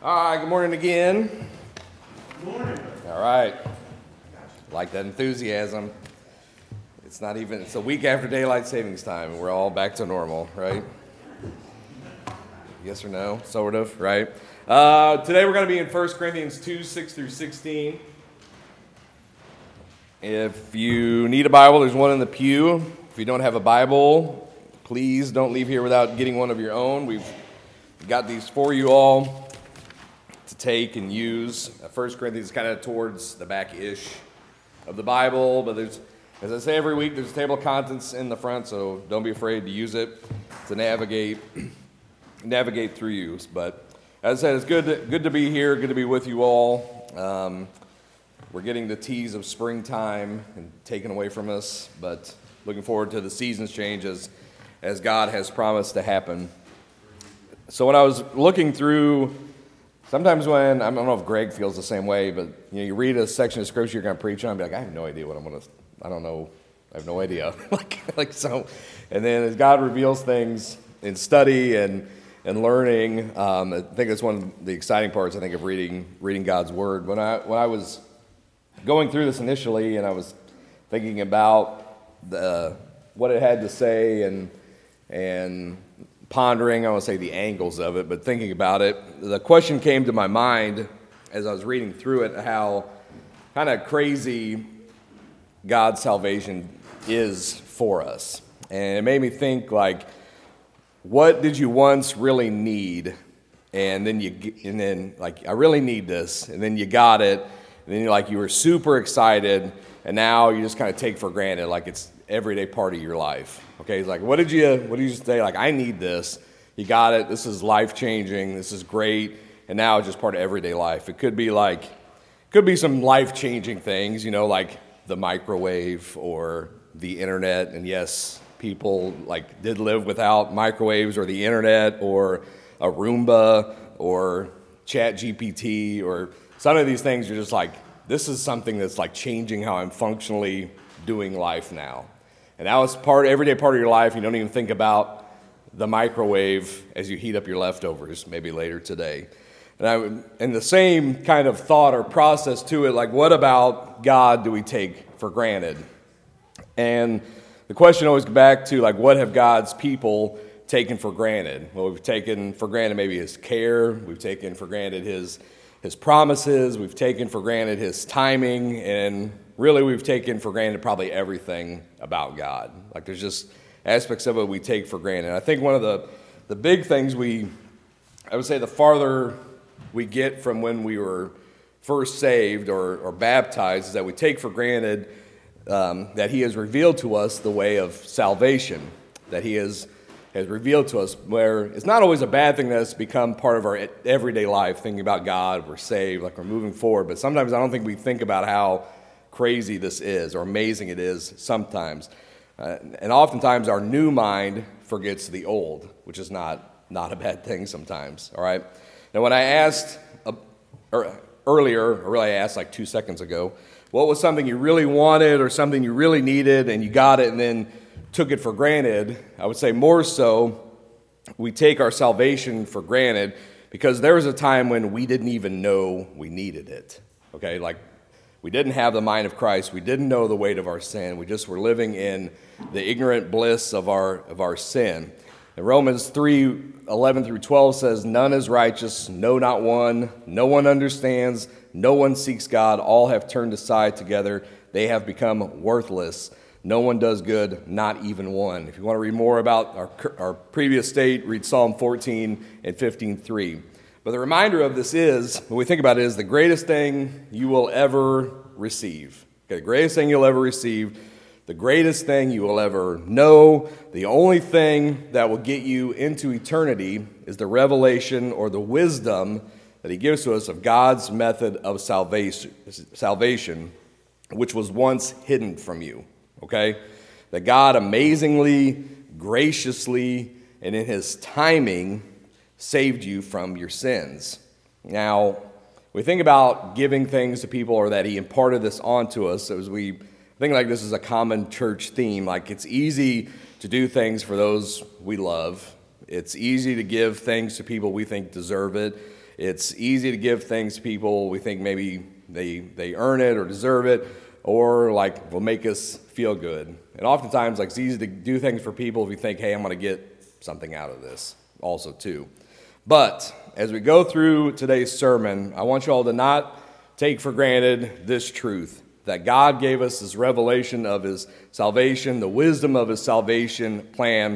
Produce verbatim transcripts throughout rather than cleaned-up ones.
All right, good morning again. Good morning. All right. Like that enthusiasm. It's not even, it's a week after daylight savings time, and we're all back to normal, right? Yes or no? Sort of, right? Uh, today we're going to be in First Corinthians two, six through sixteen. If you need a Bible, there's one in the pew. If you don't have a Bible, please don't leave here without getting one of your own. We've got these for you all to take and use. First Corinthians is kind of towards the back-ish of the Bible, but there's, as I say every week, there's a table of contents in the front, so don't be afraid to use it to navigate navigate through use. But as I said, it's good to, good to be here, good to be with you all. Um, we're getting the tease of springtime and taken away from us, but looking forward to the seasons change as, as God has promised to happen. So when I was looking through, sometimes when, I don't know if Greg feels the same way, but you know, you read a section of scripture you're going to preach on, and be like, I have no idea what I'm going to, I don't know, I have no idea. like, like so, and then as God reveals things in study and and learning, um, I think that's one of the exciting parts, I think, of reading reading God's Word. When I when I was going through this initially, and I was thinking about the what it had to say and and pondering, I won't say the angles of it, but thinking about it, the question came to my mind as I was reading through it, how kind of crazy God's salvation is for us. And it made me think, like, what did you once really need? And then you, and then like, I really need this. And then you got it. And then you're like, you were super excited. And now you just kind of take for granted, like it's everyday part of your life. Okay, it's like, what did you, what did you say? Like, I need this. You got it. This is life changing. This is great. And now it's just part of everyday life. It could be like, could be some life changing things, you know, like the microwave or the internet. And yes, people like did live without microwaves or the internet or a Roomba or Chat G P T or some of these things. You're just like, this is something that's like changing how I'm functionally doing life now. And that was part, everyday part of your life. You don't even think about the microwave as you heat up your leftovers, maybe later today. And I would, and the same kind of thought or process to it, like, what about God do we take for granted? And the question always goes back to, like, what have God's people taken for granted? Well, we've taken for granted maybe His care. We've taken for granted His His promises. We've taken for granted His timing. And really, we've taken for granted probably everything about God. Like, there's just aspects of it we take for granted. I think one of the, the big things we, I would say the farther we get from when we were first saved or, or baptized is that we take for granted um, that He has revealed to us the way of salvation, that He has, has revealed to us, where it's not always a bad thing that it's become part of our everyday life, thinking about God, we're saved, like we're moving forward, but sometimes I don't think we think about how crazy this is or amazing it is sometimes. Uh, and oftentimes our new mind forgets the old, which is not, not a bad thing sometimes, all right? Now, when I asked uh, or earlier, or really I asked like two seconds ago, what was something you really wanted or something you really needed and you got it and then took it for granted, I would say more so we take our salvation for granted because there was a time when we didn't even know we needed it, okay? Like, we didn't have the mind of Christ. We didn't know the weight of our sin. We just were living in the ignorant bliss of our of our sin. And Romans three, eleven through twelve says, none is righteous, no, not one. No one understands. No one seeks God. All have turned aside together. They have become worthless. No one does good, not even one. If you want to read more about our, our previous state, read Psalm fourteen and fifteen three. But the reminder of this is, when we think about it, is the greatest thing you will ever receive. Okay, the greatest thing you'll ever receive, the greatest thing you will ever know, the only thing that will get you into eternity is the revelation or the wisdom that He gives to us of God's method of salvation, salvation, which was once hidden from you. Okay? That God amazingly, graciously, and in His timing saved you from your sins. Now, we think about giving things to people or that He imparted this onto us as we think like this is a common church theme. Like, it's easy to do things for those we love. It's easy to give things to people we think deserve it. It's easy to give things to people. We think maybe they they earn it or deserve it, or like will make us feel good. And oftentimes, like, it's easy to do things for people if you think, hey, I'm going to get something out of this also too. But as we go through today's sermon, I want you all to not take for granted this truth, that God gave us this revelation of his salvation, the wisdom of his salvation plan,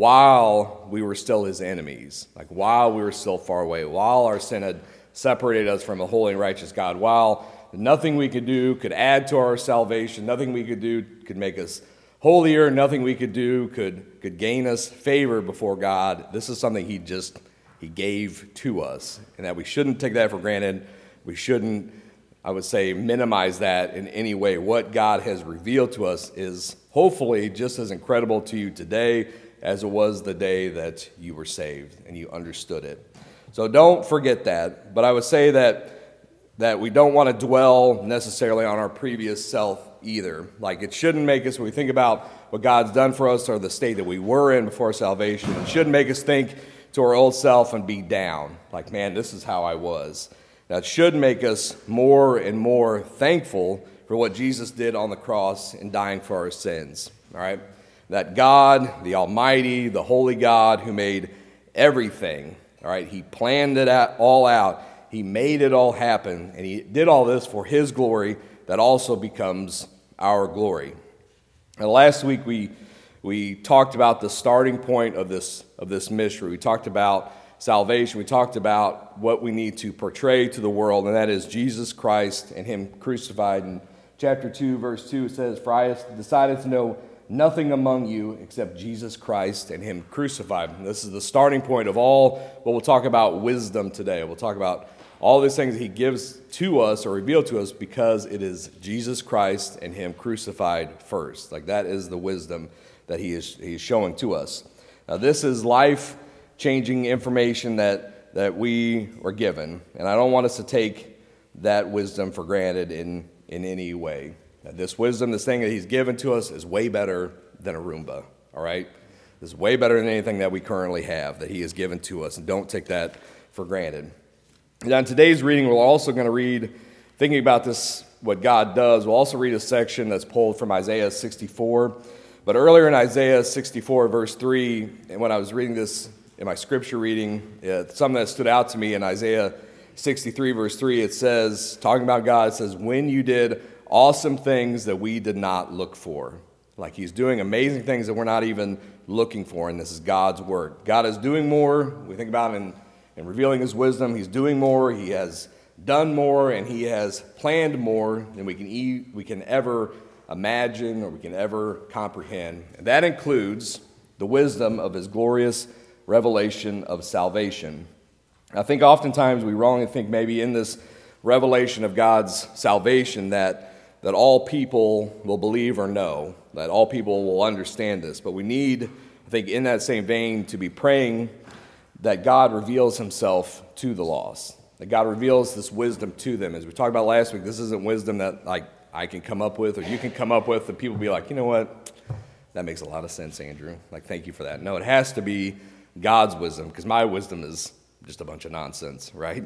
while we were still his enemies, like while we were still far away, while our sin had separated us from a holy and righteous God, while nothing we could do could add to our salvation, nothing we could do could make us holier, nothing we could do could, could gain us favor before God. This is something he just, he gave to us, and that we shouldn't take that for granted. We shouldn't, I would say, minimize that in any way. What God has revealed to us is hopefully just as incredible to you today as it was the day that you were saved and you understood it. So don't forget that. But I would say that that we don't want to dwell necessarily on our previous self either. Like, it shouldn't make us, when we think about what God's done for us or the state that we were in before salvation, it shouldn't make us think to our old self and be down. Like, man, this is how I was. That should make us more and more thankful for what Jesus did on the cross in dying for our sins. All right? That God, the Almighty, the Holy God who made everything, all right, he planned it all out. He made it all happen, and he did all this for his glory that also becomes our glory. And last week we we talked about the starting point of this of this mystery. We talked about salvation. We talked about what we need to portray to the world, and that is Jesus Christ and him crucified. In chapter two, verse two, it says, "For I have decided to know nothing among you except Jesus Christ and him crucified." And this is the starting point of all what we'll talk about wisdom today. We'll talk about all these things he gives to us or revealed to us because it is Jesus Christ and him crucified first. Like, that is the wisdom that he is he is showing to us. Now, this is life-changing information that, that we were given, and I don't want us to take that wisdom for granted in, in any way. Now, this wisdom, this thing that he's given to us is way better than a Roomba, all right? This is way better than anything that we currently have that he has given to us, and don't take that for granted. Now, in today's reading, we're also going to read, thinking about this, what God does, we'll also read a section that's pulled from Isaiah sixty-four. But earlier in Isaiah sixty-four, verse three, and when I was reading this in my scripture reading, uh, something that stood out to me in Isaiah sixty-three, verse three, it says, talking about God, it says, "When you did awesome things that we did not look for." Like, he's doing amazing things that we're not even looking for, and this is God's word. God is doing more. We think about it in And revealing his wisdom, he's doing more, he has done more, and he has planned more than we can e- we can ever imagine or we can ever comprehend. And that includes the wisdom of his glorious revelation of salvation. I think oftentimes we wrongly think maybe in this revelation of God's salvation that, that all people will believe or know, that all people will understand this. But we need, I think, in that same vein, to be praying that God reveals himself to the lost, that God reveals this wisdom to them. As we talked about last week, this isn't wisdom that like I can come up with or you can come up with, and people be like, you know what, that makes a lot of sense, Andrew. Like, thank you for that. No, it has to be God's wisdom, because my wisdom is just a bunch of nonsense, right?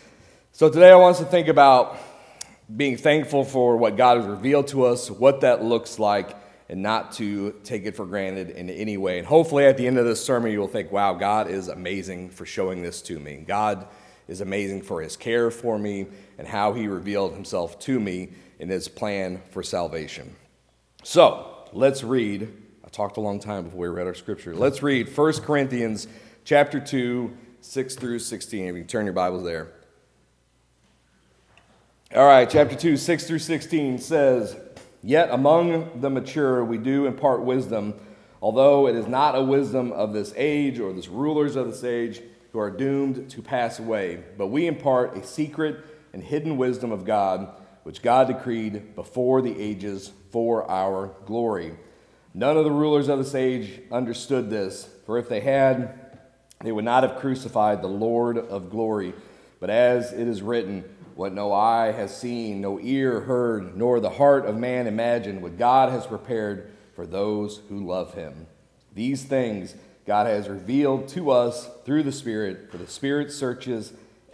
So today I want us to think about being thankful for what God has revealed to us, what that looks like, and not to take it for granted in any way. And hopefully at the end of this sermon, you will think, wow, God is amazing for showing this to me. God is amazing for his care for me and how he revealed himself to me in his plan for salvation. So let's read. I talked a long time before we read our scripture. Let's read First Corinthians chapter two, six through sixteen. If you can turn your Bibles there. All right, chapter two, six through sixteen says, "Yet among the mature we do impart wisdom, although it is not a wisdom of this age or the rulers of this age who are doomed to pass away. But we impart a secret and hidden wisdom of God, which God decreed before the ages for our glory. None of the rulers of this age understood this, for if they had, they would not have crucified the Lord of glory. But as it is written, what no eye has seen, no ear heard, nor the heart of man imagined, what God has prepared for those who love him. These things God has revealed to us through the Spirit, for the Spirit searches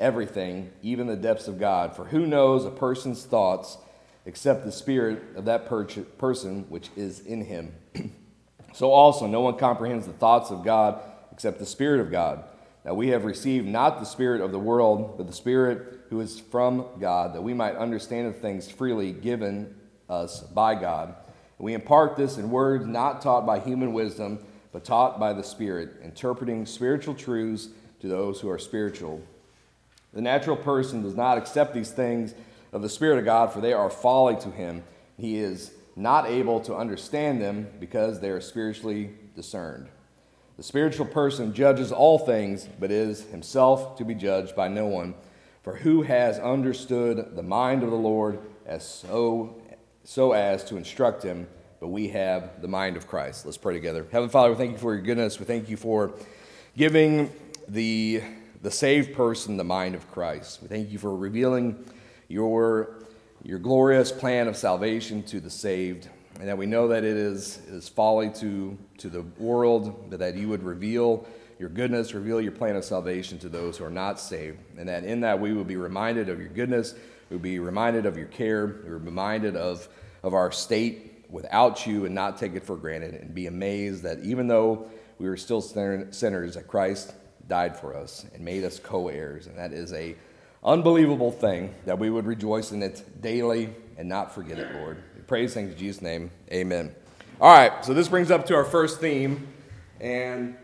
everything, even the depths of God. For who knows a person's thoughts except the spirit of that per- person which is in him? So also no one comprehends the thoughts of God except the Spirit of God. Now we have received not the spirit of the world, but the Spirit who is from God, that we might understand the things freely given us by God. And we impart this in words not taught by human wisdom, but taught by the Spirit, interpreting spiritual truths to those who are spiritual. The natural person does not accept these things of the Spirit of God, for they are folly to him. He is not able to understand them because they are spiritually discerned. The spiritual person judges all things, but is himself to be judged by no one. For who has understood the mind of the Lord as so, so as to instruct him? But we have the mind of Christ. Let's pray together. Heavenly Father, we thank you for your goodness. We thank you for giving the, the saved person the mind of Christ. We thank you for revealing your your glorious plan of salvation to the saved, and that we know that it is, is folly to, to the world, but that you would reveal your goodness, reveal your plan of salvation to those who are not saved, and that in that we will be reminded of your goodness, we will be reminded of your care, we will be reminded of, of our state without you and not take it for granted, and be amazed that even though we were still sinners, that Christ died for us and made us co-heirs, and that is a unbelievable thing, that we would rejoice in it daily and not forget it, Lord. We praise things in Jesus' name. Amen. All right, so this brings up to our first theme, and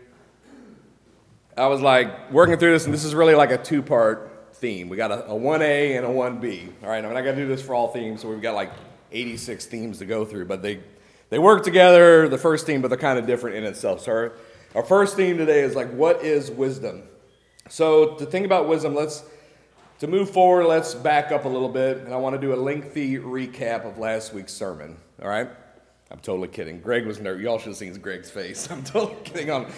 I was like working through this, and this is really like a two-part theme. We got a, a one A and a one B. All right, I'm not going to do this for all themes, so we've got like eighty-six themes to go through, but they, they work together, the first theme, but they're kind of different in itself. So our, our first theme today is like, what is wisdom? So to think about wisdom, let's To move forward, let's back up a little bit, and I want to do a lengthy recap of last week's sermon, all right? I'm totally kidding. Greg was nervous. Y'all should have seen Greg's face. I'm totally kidding. On,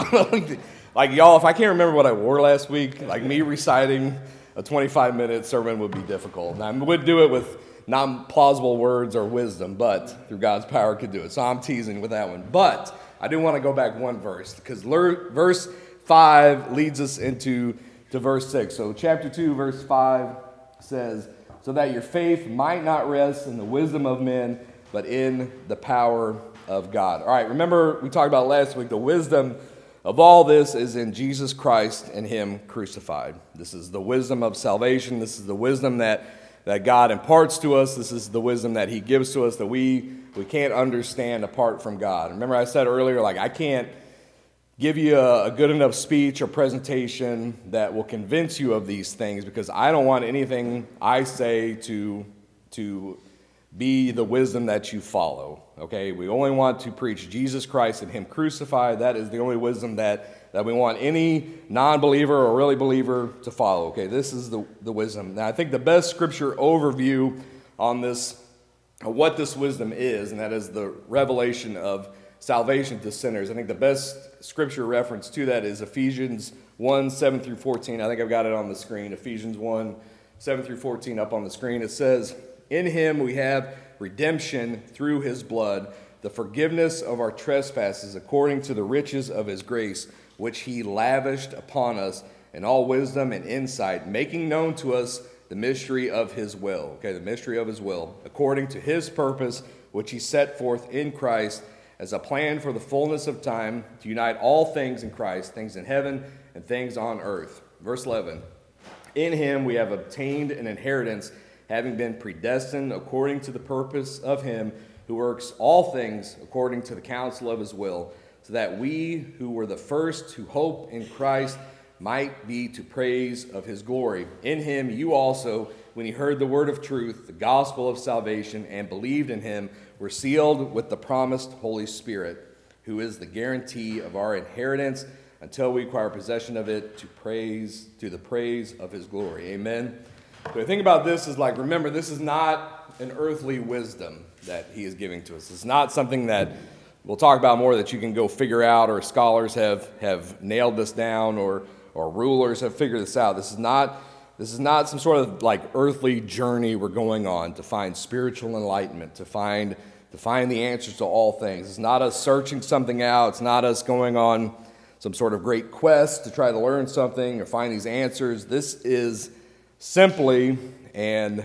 on like, y'all, if I can't remember what I wore last week, like me reciting a twenty-five minute sermon would be difficult. And I would do it with non-plausible words or wisdom, but through God's power could do it. So I'm teasing with that one. But I do want to go back one verse, because verse five leads us into to verse six. So chapter two, verse five says, so that your faith might not rest in the wisdom of men, but in the power of God. All right, remember we talked about last week, the wisdom of all this is in Jesus Christ and him crucified. This is the wisdom of salvation. This is the wisdom that, that God imparts to us. This is the wisdom that he gives to us that we, we can't understand apart from God. Remember I said earlier, like I can't give you a, a good enough speech or presentation that will convince you of these things, because I don't want anything I say to, to be the wisdom that you follow, okay? We only want to preach Jesus Christ and him crucified. That is the only wisdom that, that we want any non-believer or really believer to follow, okay? This is the, the wisdom. Now, I think the best scripture overview on this, what this wisdom is, and that is the revelation of salvation to sinners. I think the best scripture reference to that is Ephesians one, seven through fourteen. I think I've got it on the screen. Ephesians one, seven through fourteen up on the screen. It says, in him we have redemption through his blood, the forgiveness of our trespasses according to the riches of his grace, which he lavished upon us in all wisdom and insight, making known to us the mystery of his will. Okay, the mystery of his will, according to his purpose, which he set forth in Christ, as a plan for the fullness of time to unite all things in Christ, things in heaven and things on earth. Verse eleven, in him we have obtained an inheritance, having been predestined according to the purpose of him who works all things according to the counsel of his will, so that we who were the first to hope in Christ might be to praise of his glory. In him you also, when you heard the word of truth, the gospel of salvation, and believed in him, were sealed with the promised Holy Spirit, who is the guarantee of our inheritance until we acquire possession of it to praise to the praise of his glory. Amen. So the thing about this is, like, remember, this is not an earthly wisdom that he is giving to us. It's not something that we'll talk about more that you can go figure out, or scholars have, have nailed this down, or or rulers have figured this out. This is not This is not some sort of like earthly journey we're going on to find spiritual enlightenment, to find to find the answers to all things. It's not us searching something out. It's not us going on some sort of great quest to try to learn something or find these answers. This is simply and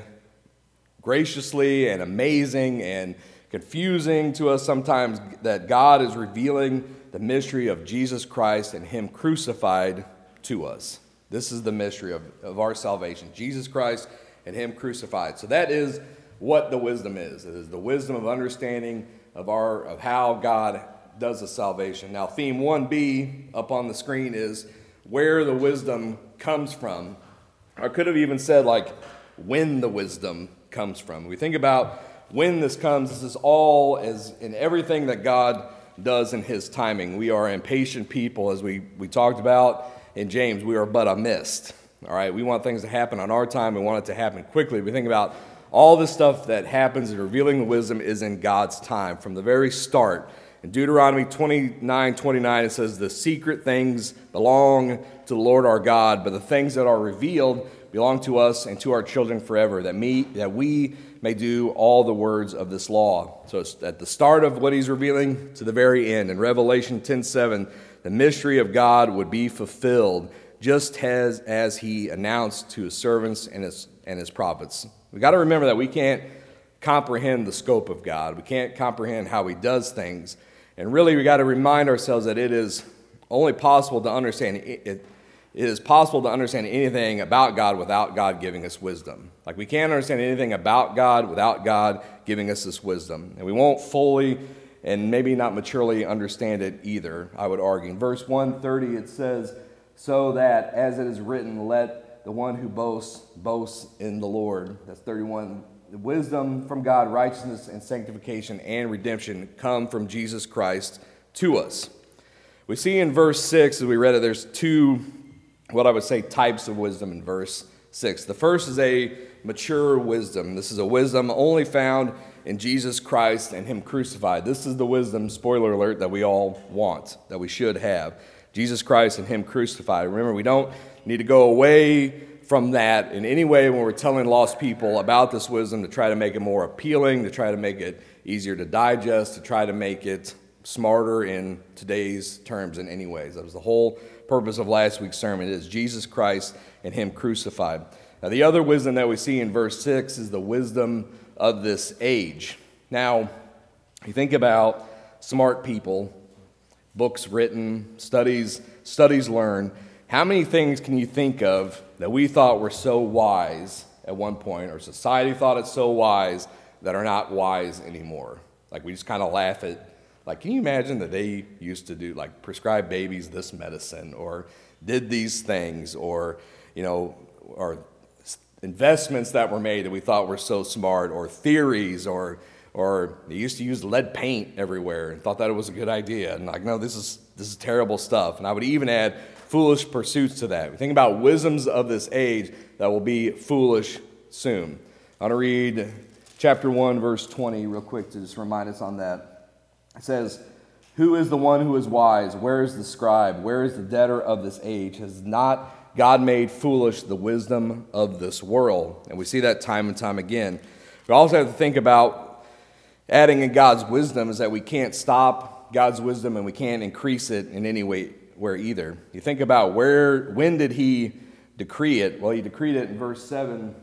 graciously and amazing and confusing to us sometimes that God is revealing the mystery of Jesus Christ and Him crucified to us. This is the mystery of, of our salvation, Jesus Christ and Him crucified. So that is what the wisdom is. It is the wisdom of understanding of our of how God does the salvation. Now, theme one B up on the screen is where the wisdom comes from. I could have even said like when the wisdom comes from. We think about when this comes. This is all as in everything that God does in His timing. We are impatient people, as we, we talked about in James. We are but a mist. All right, we want things to happen on our time. We want it to happen quickly. We think about all this stuff that happens in revealing the wisdom is in God's time from the very start. In Deuteronomy twenty-nine twenty-nine, it says, "The secret things belong to the Lord our God, but the things that are revealed belong to us and to our children forever, that me that we may do all the words of this law." So it's at the start of what He's revealing to the very end. In Revelation ten seven, the mystery of God would be fulfilled, just as, as He announced to His servants and His, and his prophets. We've got to remember that we can't comprehend the scope of God. We can't comprehend how He does things. And really, we got to remind ourselves that it is only possible to understand it, it It is possible to understand anything about God without God giving us wisdom. Like we can't understand anything about God without God giving us this wisdom. And we won't fully and maybe not maturely understand it either, I would argue. In verse one thirty, it says, "So that, as it is written, let the one who boasts, boast in the Lord." That's thirty-one. The wisdom from God, righteousness and sanctification and redemption come from Jesus Christ to us. We see in verse six, as we read it, there's two what I would say types of wisdom in verse six. The first is a mature wisdom. This is a wisdom only found in Jesus Christ and Him crucified. This is the wisdom, spoiler alert, that we all want, that we should have. Jesus Christ and Him crucified. Remember, we don't need to go away from that in any way when we're telling lost people about this wisdom to try to make it more appealing, to try to make it easier to digest, to try to make it smarter in today's terms in any ways. That was the whole purpose of last week's sermon. It is Jesus Christ and Him crucified. Now, the other wisdom that we see in verse six is the wisdom of this age. Now, you think about smart people, books written, studies, studies learned. How many things can you think of that we thought were so wise at one point, or society thought it's so wise, that are not wise anymore? Like we just kind of laugh at. Like, can you imagine that they used to do, like, prescribe babies this medicine, or did these things, or, you know, or investments that were made that we thought were so smart, or theories, or or they used to use lead paint everywhere and thought that it was a good idea. And like, no, this is this is terrible stuff. And I would even add foolish pursuits to that. We think about wisdoms of this age that will be foolish soon. I want to read chapter one, verse twenty real quick to just remind us on that. It says, "Who is the one who is wise? Where is the scribe? Where is the debtor of this age? Has not God made foolish the wisdom of this world?" And we see that time and time again. We also have to think about adding in God's wisdom is that we can't stop God's wisdom and we can't increase it in any way where either. You think about where, when did He decree it? Well, He decreed it in verse seven,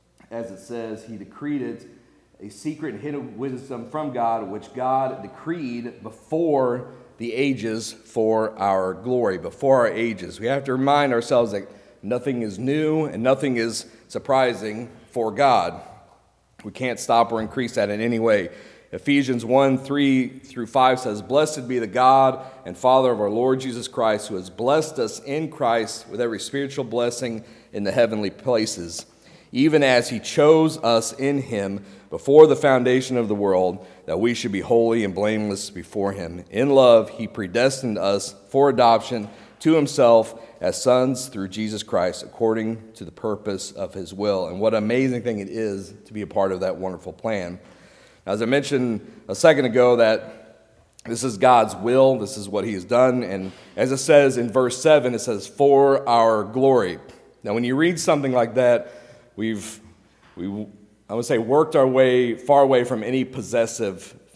as it says, He decreed it, a secret and hidden wisdom from God, which God decreed before the ages for our glory, before our ages. We have to remind ourselves that nothing is new and nothing is surprising for God. We can't stop or increase that in any way. Ephesians one, three through five says, "Blessed be the God and Father of our Lord Jesus Christ, who has blessed us in Christ with every spiritual blessing in the heavenly places, even as He chose us in Him before the foundation of the world, that we should be holy and blameless before Him. In love, He predestined us for adoption to Himself as sons through Jesus Christ, according to the purpose of His will." And what an amazing thing it is to be a part of that wonderful plan. As I mentioned a second ago, that this is God's will, this is what He has done, and as it says in verse seven, it says, "for our glory." Now, when you read something like that, we've, we, I would say, worked our way far away from any possessive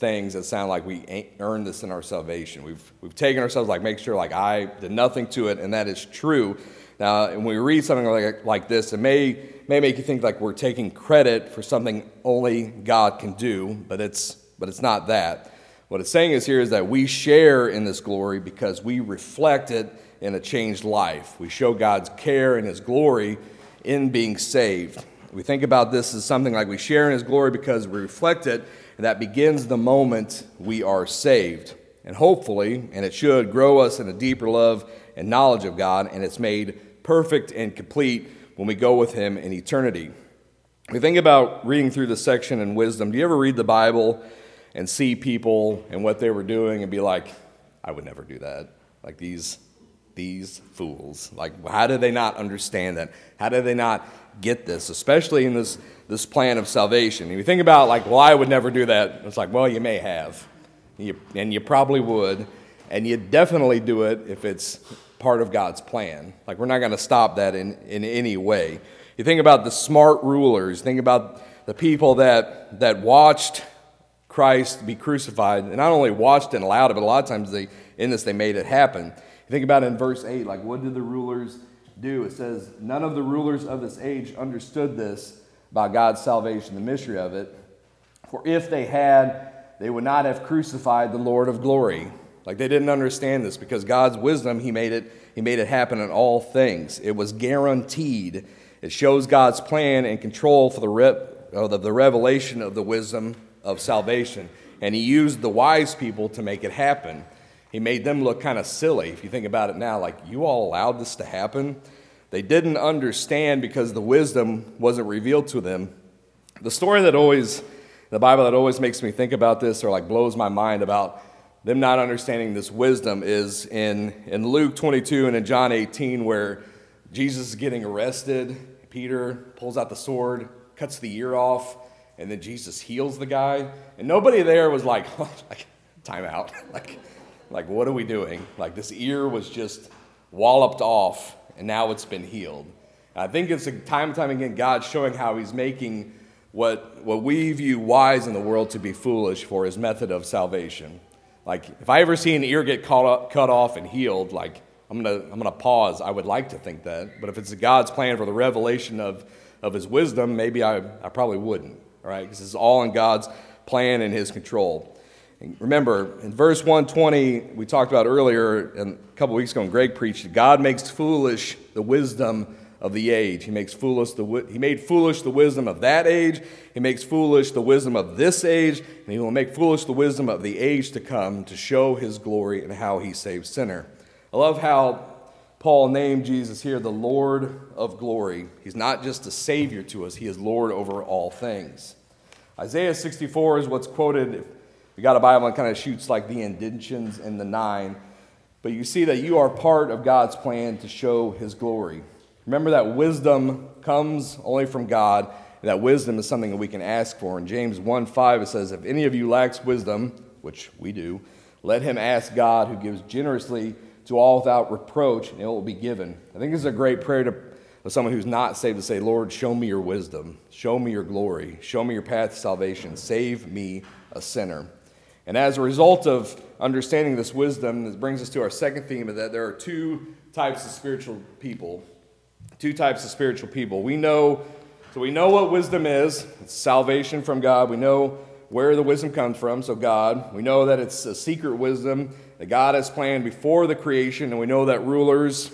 things that sound like we ain't earned this in our salvation. We've we've taken ourselves, like, make sure, like, I did nothing to it, and that is true. Now, when we read something like, like this, it may may make you think like we're taking credit for something only God can do, but it's but it's not that. What it's saying is here is that we share in this glory because we reflect it in a changed life. We show God's care and His glory in being saved. We think about this as something like we share in His glory because we reflect it, and that begins the moment we are saved. And hopefully, and it should, grow us in a deeper love and knowledge of God, and it's made perfect and complete when we go with Him in eternity. We think about reading through this section in wisdom. Do you ever read the Bible and see people and what they were doing and be like, I would never do that? Like these, these fools. Like, how did they not understand that? How did they not get this, especially in this, this plan of salvation? And you think about, like, well, I would never do that. It's like, well, you may have. You, and you probably would. And you definitely do it if it's part of God's plan. Like, we're not going to stop that in, in any way. You think about the smart rulers. Think about the people that that watched Christ be crucified, and not only watched and allowed it, but a lot of times they in this they made it happen. You think about it in verse eight, like, what did the rulers do? It says, none of the rulers of this age understood this about God's salvation, the mystery of it. For if they had, they would not have crucified the Lord of glory. Like, they didn't understand this because God's wisdom, He made it, He made it happen in all things. It was guaranteed. It shows God's plan and control for the, rep, uh, the, the revelation of the wisdom of salvation. And He used the wise people to make it happen. He made them look kind of silly. If you think about it now, like, you all allowed this to happen? They didn't understand because the wisdom wasn't revealed to them. The story that always, the Bible that always makes me think about this, or like blows my mind about them not understanding this wisdom, is in, in Luke twenty-two and in John eighteen, where Jesus is getting arrested. Peter pulls out the sword, cuts the ear off, and then Jesus heals the guy. And nobody there was like, oh, like time out. like, like, what are we doing? Like, this ear was just walloped off, and now it's been healed. And I think it's a time and time again God showing how He's making what, what we view wise in the world to be foolish for His method of salvation. Like, if I ever see an ear get caught up, cut off and healed, like, I'm gonna I'm gonna pause. I would like to think that, but if it's God's plan for the revelation of, of His wisdom, maybe I, I probably wouldn't. All right, because it's all in God's plan and His control. And remember, in verse one twenty, we talked about earlier, and a couple weeks ago, when Greg preached, God makes foolish the wisdom of the age. He makes foolish the He made foolish the wisdom of that age. He makes foolish the wisdom of this age, and He will make foolish the wisdom of the age to come to show His glory and how He saves sinner. I love how Paul named Jesus here the Lord of glory. He's not just a Savior to us. He is Lord over all things. Isaiah sixty-four is what's quoted. If you got a Bible, it kind of shoots like the indentions in the nine. But you see that you are part of God's plan to show His glory. Remember that wisdom comes only from God, and that wisdom is something that we can ask for. In James one five, it says, if any of you lacks wisdom, which we do, let him ask God, who gives generously to all without reproach, and it will be given. I think this is a great prayer to of someone who's not saved, to say, Lord, show me your wisdom. Show me your glory. Show me your path to salvation. Save me, a sinner. And as a result of understanding this wisdom, this brings us to our second theme, of that there are two types of spiritual people. Two types of spiritual people. We know, so we know what wisdom is. It's salvation from God. We know where the wisdom comes from, so God. We know that it's a secret wisdom that God has planned before the creation, and we know that rulers,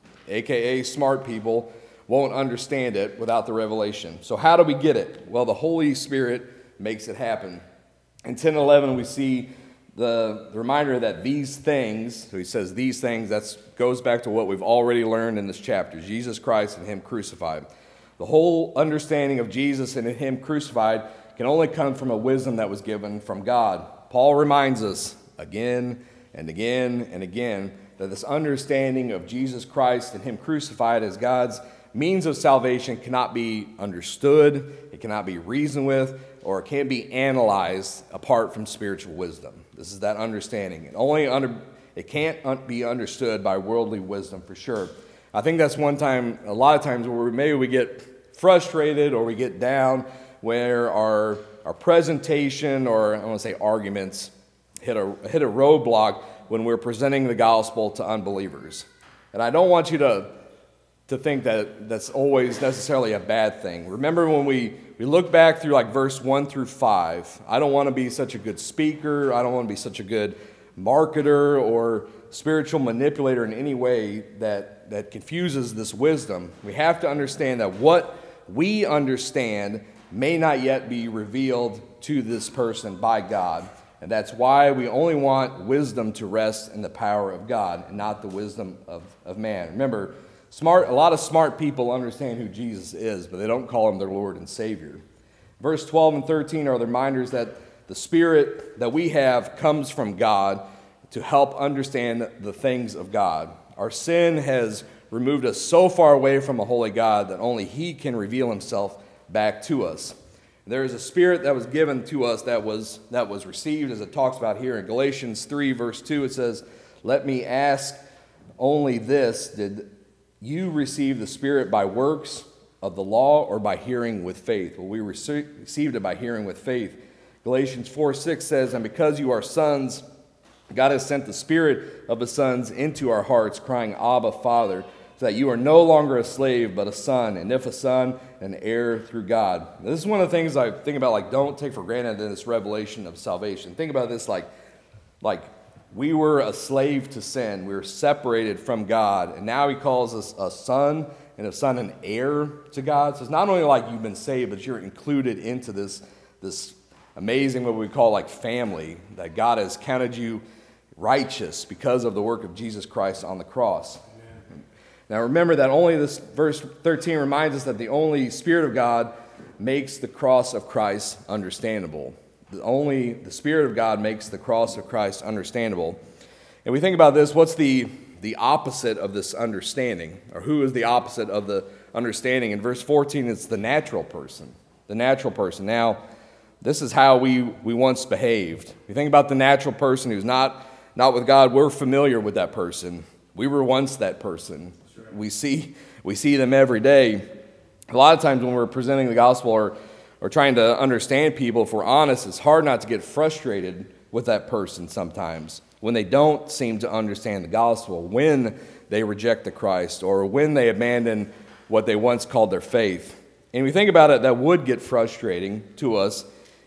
a k a smart people, won't understand it without the revelation. So how do we get it? Well, the Holy Spirit makes it happen. In ten eleven, we see the, the reminder that these things, so he says these things, that goes back to what we've already learned in this chapter, Jesus Christ and Him crucified. The whole understanding of Jesus and Him crucified can only come from a wisdom that was given from God. Paul reminds us again and again and again that this understanding of Jesus Christ and Him crucified as God's means of salvation cannot be understood, it cannot be reasoned with, or it can't be analyzed apart from spiritual wisdom. This is that understanding. It only under, it can't be understood by worldly wisdom for sure. I think that's one time, a lot of times where maybe we get frustrated or we get down, where our our presentation, or I want to say arguments, hit a, hit a roadblock when we're presenting the gospel to unbelievers. And I don't want you to, to think that that's always necessarily a bad thing. Remember when we, we look back through like verse one through five, I don't want to be such a good speaker, I don't want to be such a good marketer or spiritual manipulator in any way that, that confuses this wisdom. We have to understand that what we understand may not yet be revealed to this person by God. And that's why we only want wisdom to rest in the power of God and not the wisdom of, of man. Remember, smart a lot of smart people understand who Jesus is, but they don't call him their Lord and Savior. Verse twelve and thirteen are the reminders that the Spirit that we have comes from God to help understand the things of God. Our sin has removed us so far away from a holy God that only He can reveal Himself back to us. There is a Spirit that was given to us that was that was received, as it talks about here in Galatians three, verse two. It says, "Let me ask only this, did you receive the Spirit by works of the law or by hearing with faith?" Well, we rece- received it by hearing with faith. Galatians four six says, "And because you are sons, God has sent the Spirit of His sons into our hearts, crying, Abba, Father, so that you are no longer a slave, but a son, and if a son, an heir through God." This is one of the things I think about, like, don't take for granted in this revelation of salvation. Think about this like, like we were a slave to sin. We were separated from God, and now He calls us a son, and a son an heir to God. So it's not only like you've been saved, but you're included into this, this amazing, what we call like family, that God has counted you righteous because of the work of Jesus Christ on the cross. Amen. Now remember that only this verse thirteen reminds us that the only Spirit of God makes the cross of Christ understandable. The only the Spirit of God makes the cross of Christ understandable. And we think about this, what's the, the opposite of this understanding? Or who is the opposite of the understanding? In verse fourteen, it's the natural person. The natural person. Now, this is how we, we once behaved. We think about the natural person who's not Not with God. We're familiar with that person. We were once that person. We see we see them every day. A lot of times when we're presenting the gospel or, or trying to understand people, if we're honest, it's hard not to get frustrated with that person sometimes when they don't seem to understand the gospel, when they reject the Christ, or when they abandon what they once called their faith. And we think about it, that would get frustrating to us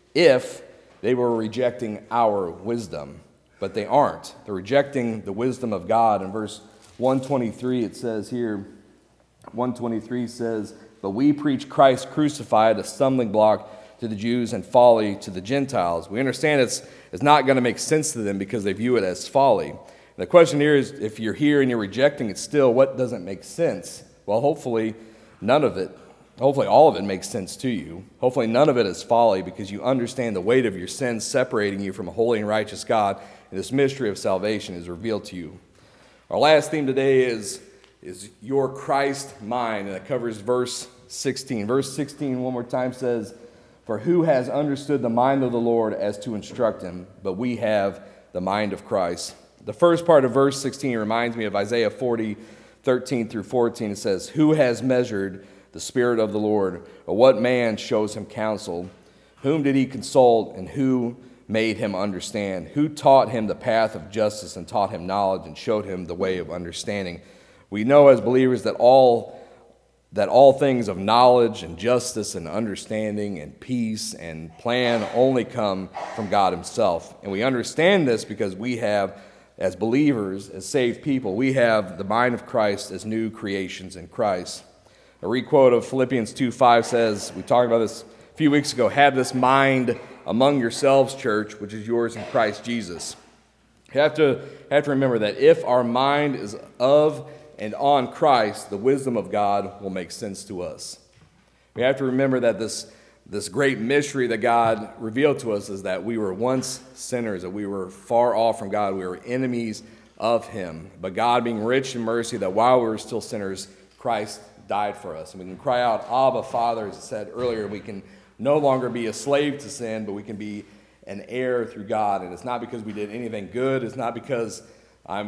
if they were rejecting our wisdom. But they aren't. They're rejecting the wisdom of God. In verse one twenty-three, it says here, one twenty-three says, "But we preach Christ crucified, a stumbling block to the Jews and folly to the Gentiles." We understand it's, it's not going to make sense to them because they view it as folly. And the question here is, if you're here and you're rejecting it still, what doesn't make sense? Well, hopefully none of it. Hopefully all of it makes sense to you. Hopefully none of it is folly because you understand the weight of your sins separating you from a holy and righteous God, and this mystery of salvation is revealed to you. Our last theme today is, is your Christ mind, and it covers verse sixteen. Verse sixteen one more time says, "For who has understood the mind of the Lord as to instruct him? But we have the mind of Christ." The first part of verse sixteen reminds me of Isaiah forty, thirteen through fourteen. It says, "Who has measured the Spirit of the Lord? Or what man shows him counsel? Whom did he consult, and who made him understand? Who taught him the path of justice and taught him knowledge and showed him the way of understanding?" We know as believers that all that all things of knowledge and justice and understanding and peace and plan only come from God Himself. And we understand this because we have, as believers, as saved people, we have the mind of Christ as new creations in Christ. A requote of Philippians two five says, we talked about this a few weeks ago, "Have this mind among yourselves, church, which is yours in Christ Jesus." You have to, have to remember that if our mind is of and on Christ, the wisdom of God will make sense to us. We have to remember that this, this great mystery that God revealed to us is that we were once sinners, that we were far off from God, we were enemies of Him. But God, being rich in mercy, that while we were still sinners, Christ died for us. And we can cry out, "Abba, Father," as I said earlier. We can no longer be a slave to sin, but we can be an heir through God. And it's not because we did anything good. It's not because I'm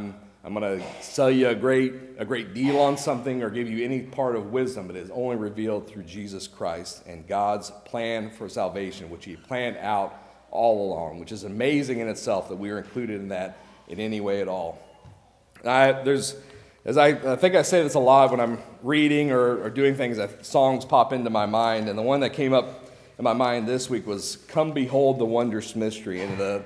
I'm going to sell you a great, a great deal on something or give you any part of wisdom, but it is only revealed through Jesus Christ and God's plan for salvation, which he planned out all along, which is amazing in itself that we are included in that in any way at all. I, there's, as I, I think I say this a lot when I'm reading or, or doing things, that songs pop into my mind, and the one that came up in my mind this week was "Come Behold the Wondrous Mystery," and the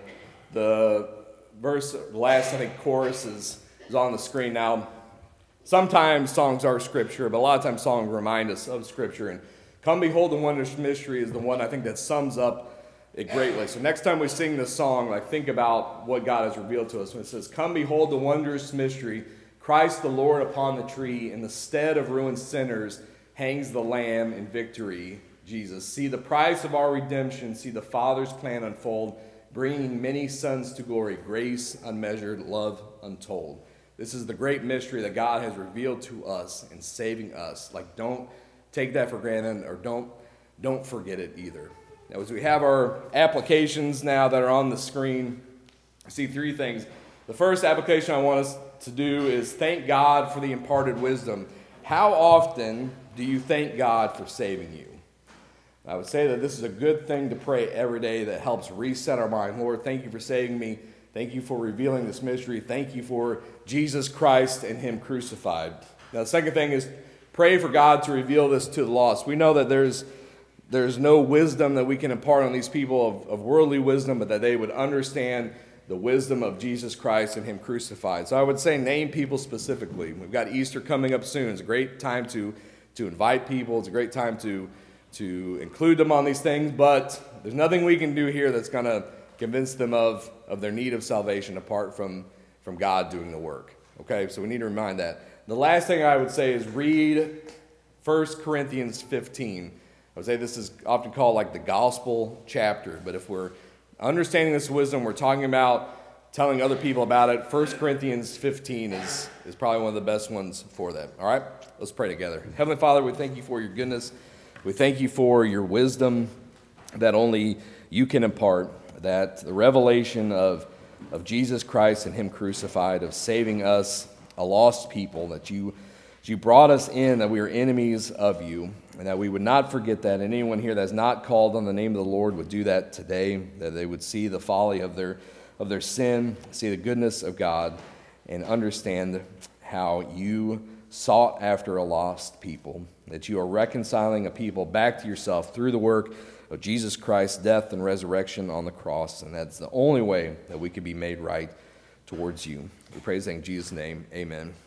the verse, the last I think chorus is. is on the screen now. Sometimes songs are scripture, but a lot of times songs remind us of scripture. And "Come Behold the Wondrous Mystery" is the one I think that sums up it greatly. So next time we sing this song, like think about what God has revealed to us. When it says, "Come behold the wondrous mystery, Christ the Lord upon the tree, in the stead of ruined sinners hangs the Lamb in victory, Jesus. See the price of our redemption, see the Father's plan unfold, bringing many sons to glory, grace unmeasured, love untold." This is the great mystery that God has revealed to us in saving us. Like, don't take that for granted, or don't don't forget it either. Now, as we have our applications now that are on the screen, I see three things. The first application I want us to do is thank God for the imparted wisdom. How often do you thank God for saving you? I would say that this is a good thing to pray every day that helps reset our mind. Lord, thank you for saving me. Thank you for revealing this mystery. Thank you for Jesus Christ and him crucified. Now, the second thing is pray for God to reveal this to the lost. We know that there's there's no wisdom that we can impart on these people of, of worldly wisdom, but that they would understand the wisdom of Jesus Christ and him crucified. So I would say name people specifically. We've got Easter coming up soon. It's a great time to, to invite people. It's a great time to, to include them on these things, but there's nothing we can do here that's going to convince them of, of their need of salvation apart from, from God doing the work. Okay, so we need to remind that. The last thing I would say is read First Corinthians fifteen. I would say this is often called like the gospel chapter, but if we're understanding this wisdom, we're talking about telling other people about it, First Corinthians fifteen is, is probably one of the best ones for that. All right, let's pray together. Heavenly Father, we thank you for your goodness. We thank you for your wisdom that only you can impart, that the revelation of, of Jesus Christ and him crucified, of saving us, a lost people, that you, that you brought us in, that we are enemies of you, and that we would not forget that. And anyone here that's not called on the name of the Lord would do that today, that they would see the folly of their, of their sin, see the goodness of God, and understand how you sought after a lost people, that you are reconciling a people back to yourself through the work of Jesus Christ's death and resurrection on the cross, and that's the only way that we can be made right towards you. We praise in Jesus' name, amen.